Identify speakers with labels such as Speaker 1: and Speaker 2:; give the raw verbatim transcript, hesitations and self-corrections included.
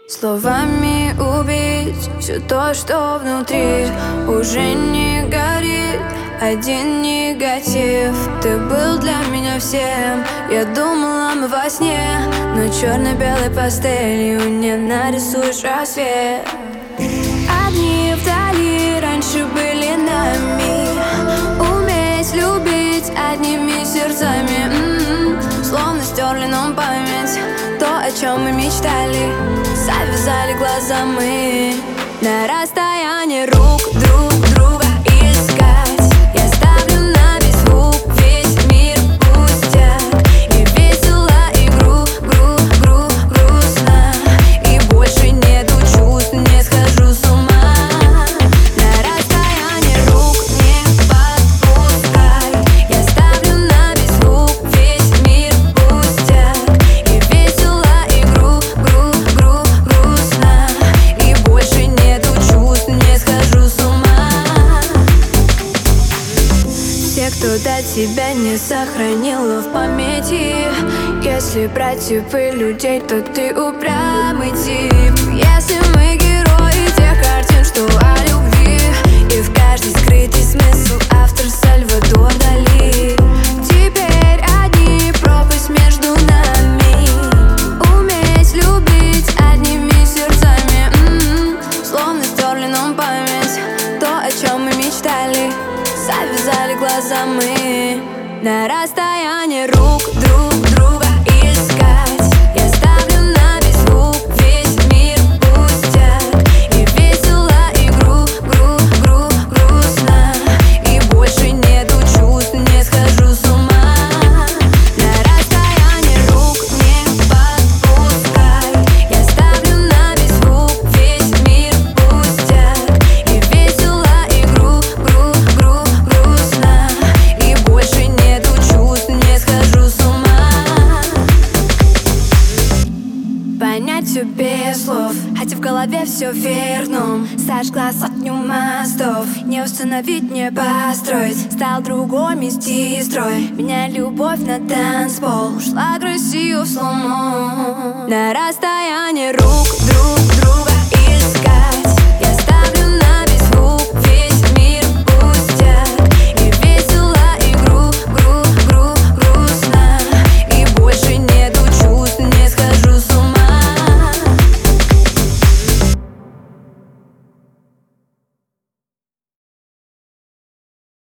Speaker 1: Словами убить все то, что внутри уже не горит. Один негатив. Ты был для меня всем. Я думала, мы во сне, но черно-белой пастелью не нарисуешь рассвет. Одни вдали раньше были нами. Уметь любить одними сердцами, м-м-м. Словно стерли нам память. То, о чем мы мечтали, завязали глаза мы. На расстоянии рук друг друга искать. Я ставлю на весь звук, весь мир пустяк. И весело, и гру, гру, гру, грустно. И больше нету чувств, не схожу с ума. На расстоянии рук не подпускай. Я ставлю на весь звук, весь мир пустяк. И весело, и гру, гру, гру, грустно. И больше нету чувств, не схожу с ума. Все, кто до тебя не сохранила в памяти. Если брать типы людей, то ты упрямый тип. Если мы герои тех картин, что о любви, и в каждой скрытый смысл автор Сальвадор Дали. Теперь одни пропасть между нами. Уметь любить одними сердцами, м-м-м. Словно стерли нам память. То, о чем мы мечтали, завязали глаза мы. На расстоянии рук друг друга искать. Я ставлю на весь звук, весь мир пустяк. И весело, и гру, гру, гру, грустно. И больше нету чувств, не схожу с ума. На расстоянии рук не подпускай. Я ставлю на весь звук, весь мир пустяк. И весело, и гру, гру, гру, грустно. И больше нету чувств, не схожу с ума. Понять все без слов, хотя в голове все вверх дном. Сожгла сотню мостов, не установить, не построить. Стал другой мести строй. Меня любовь на танцпол ушла к Россию в сломо. На расстоянии рук друг